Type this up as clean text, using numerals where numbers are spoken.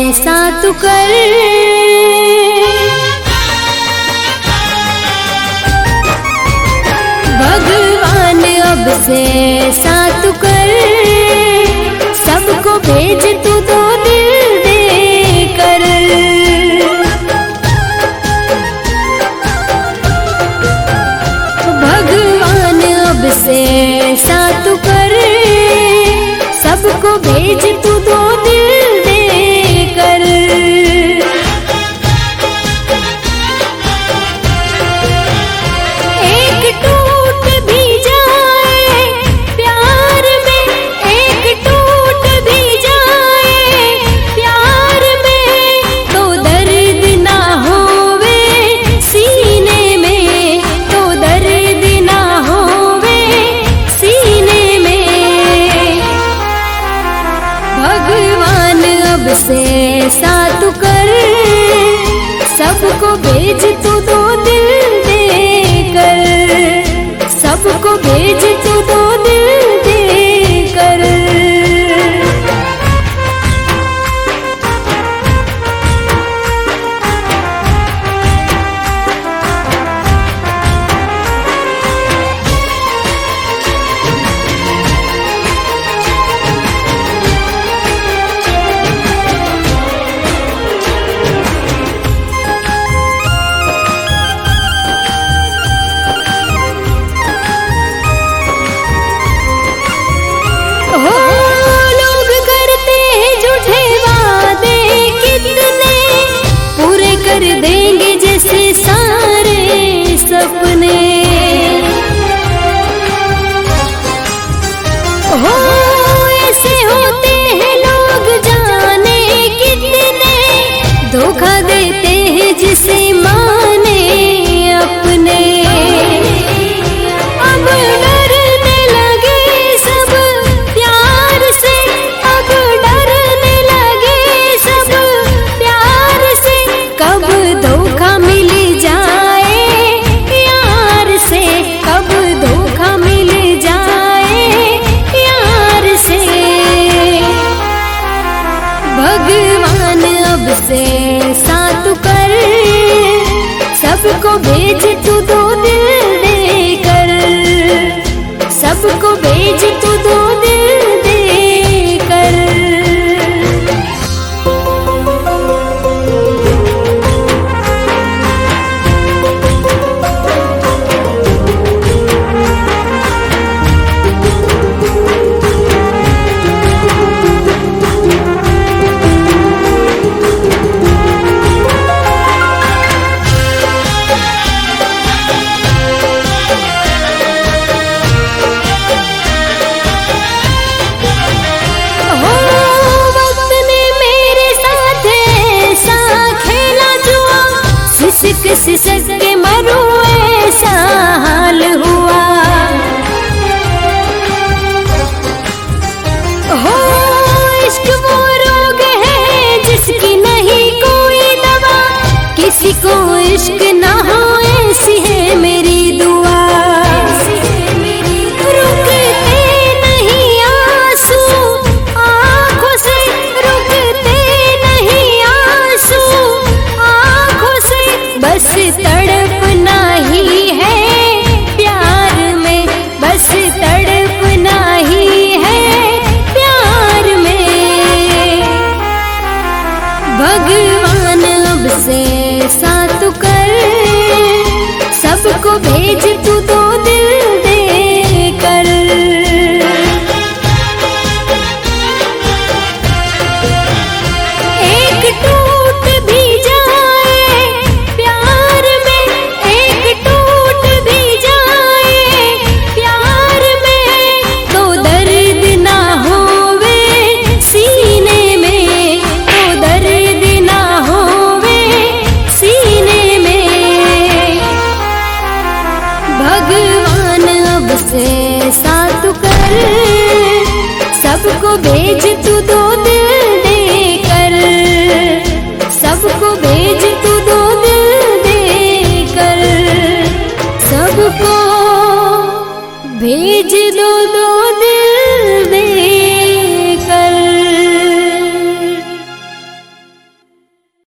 ऐसा तू कर। भगवान अब से ऐसा तू कर, सबको भेज तू दो दिल दे कर। भगवान अब से ऐसा तू कर, सबको भेज तू दो दिल दे कर। एक टूट भी जाए प्यार में, एक टूट भी जाए प्यार में, तो दर्द ना होवे सीने में, तो दर्द ना होवे सीने में। भगवान अब से ऐसा तू कर, सबको भेज तू दो दिल दे कर, सबको भेज तू दो दिल दे कर। हो लोग करते हैं झूठे वादे कितने, पूरे कर देंगे जैसे सारे सपने। हो ऐसे होते हैं लोग जाने कितने, धोखा देते हैं जिसे माने अपने। अब डरने लगे सब प्यार से, अब डरने लगे सब प्यार से, कब धोखा मिल जाए यार से, कब धोखा मिल जाए यार से। भगवान अब से ऐसा तू कर, सबको भेज तू दो दिल दे कर, सबको भेज तू दो दिल दे कर। हो वक्त ने मेरे साथ ऐसा खेला जुआ, सिसक सिसक के मरूं ऐसा हाल हुआ। हो इश्क वो रोग है जिसकी नहीं कोई दवा, किसी को इश्क ना हो ऐसी है मेरी दुआ। रुकते नहीं आंसू आँखों से, रुकते नहीं आंसू आँखों से, बस तड़पना ही है प्यार में, बस तड़पना ही है प्यार में। भगवान अब से ऐसा तू कर, सबको भेज तू दो दिल दे कर। एक टूट भी जाए प्यार में, एक टूट भी जाए प्यार में, तो दर्द ना होवे सीने में, तो दर्द ना होवे सीने में। भगवान अब से ऐसा तू कर, सबको भेज तू दो दिल दे कर, सबको भेज तू दो दिल दे कर, सबको भेज दो दिल दे